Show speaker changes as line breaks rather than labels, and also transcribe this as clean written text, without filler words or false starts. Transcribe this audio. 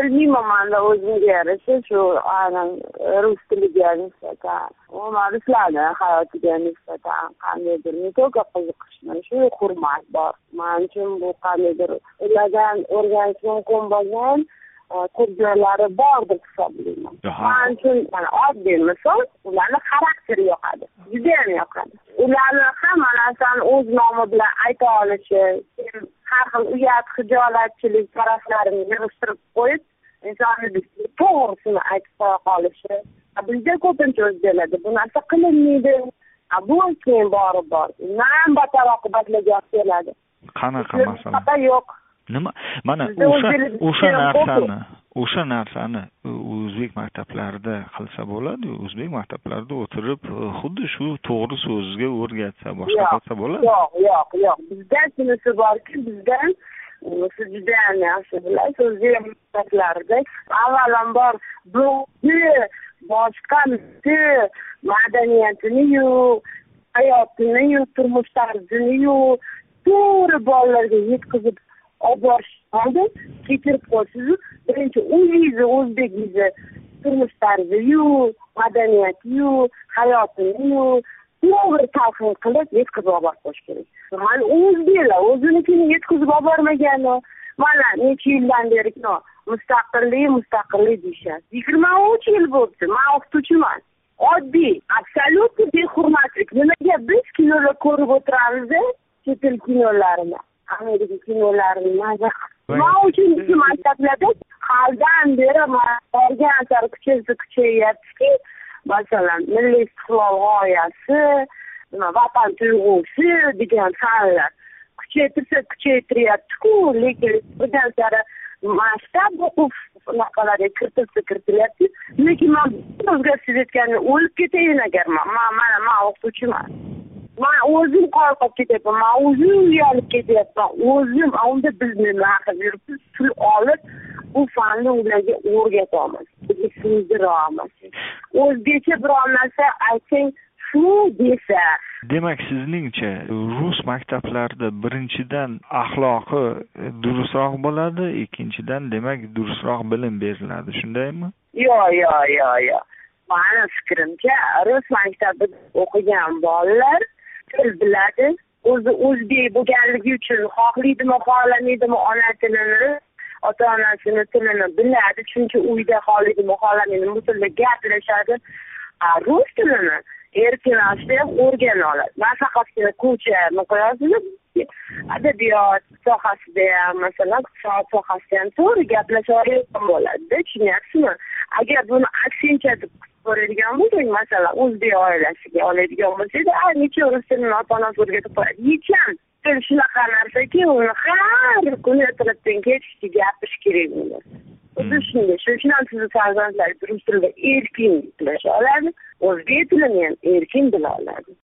bilmayman, manda o'zimga yarasha shu aynan rus tiliga nisbatan, ruslarni hayotiga nisbatan qandaydir ne только qiziqish, mana shu hurmat bor. Men uchun bu qandaydir ulardan o'rganish mumkin bo'lgan ko'p joylari bor deb hisoblayman. Men uchun oddiy misol, ularni xarakteri yoqadi, judayam yoqadi. Ularni hamma narsani o'z nomi bilan ayta olishi, har xil uyat, xijolatchilik taraflarini yig'ishtirib qo'yib, insonni to'g'risini aytib qo'ya qolishi. Bizda ko'pincha o'zgaradi. Bu narsa qilinmaydi. Bu keyin borib bor. Undan battar oqibatlarga olib keladi.
Qanaqa masala?
Yo'q.
Nima? Mana o'sha narsani o'zbek maktablarida qilsa bo'ladi. O'zbek maktablarida o'tirib, xuddi shu to'g'ri so'zga o'rgatsa, boshqa qilsa bo'ladi.
Yo'q. Bizda shunisi borki, bizdan siz juda ham yaxshi bilasiz, o'zbek maktablarida avvalambor blogni, boshqa madaniyatini-yu, hayotini-yu, turmush tarzini-yu to'g'ri bolalarga yetkazib olib borish oldi, kechirib qo'ysiz, birinchi o'zingizni o'zbekingizni turmush tarzi-yu, madaniyati-yu, hayotini-yu to'g'ri talqin qilib yetkazib olib borish kerak. Mana o'zbeklar o'zinikini yetkazib olib bormagani, mana necha yildan beri mustaqillik deyishadi. 23 yil bo'ldi. Men o'qituvchiman. Oddiy, absolyutni behurmatlik. Nimaga biz kinolar ko'rib o'tiramiz-da, chet el kinolarini, Amerika kinolarini. Men uchun bizning maktablarda haldan beri borgan sari kuchayyaptiki, masalan, milliy istiqlol g'oyasi, vatan tuyg'usi degan fanlar kuchaytiryapti-ku, lekin bundan sari maktab o'quv naqalariga kiritilyapti. Lekin men o'zgartirayotganini o'lib ketayin agar men o'qituvchiman. Men o'zim qo'rqib ketyapman, men o'zim uyalib ketyapman, o'zim unda bizni naqib yuribmiz, pul olib bu fanni ularga o'rgata olmasin, singdira olmasin. O'zbekcha biror narsa aytsang shu desa.
Demak, sizningcha rus maktablarida birinchidan axloqi durustroq bo'ladi, ikkinchidan demak durustroq bilim beriladi, shundaymi?
Yo'q. Meni fikrimcha, rus maktabida o'qigan bolalar til biladi, o'zi o'zbek bo'lganligi uchun xohlaydimi, xohlamaydimi ona tilini, ota-onasini tilini biladi, chunki uyda xohlaydimi, xohlamaydimi bu tilda gaplashadi. Rus tilini erkinlashda o'rgana oladi. Faqatgina ko'cha miqyosida adabiyot sohasida ham, masalan, iqtisod sohasida ham to'g'ri gaplasha oladigan bo'ladi. Tushunyapsizmi? Agar buni aksentatib ko'radigan bo'lsak, masalan, o'zbek oilasiga oladigan bo'lsak, necha rus tilini ota-onasi o'rgatib qo'yadi. Yecham shunaqa narsaki, uni har kuni ertalabdan kechgacha gapirish kerak uni. Xuddi shunday. Shuning uchun sizni farzandlar rus tilida erkin gaplasha oladi, o'zbek tilini ham erkin bila oladi.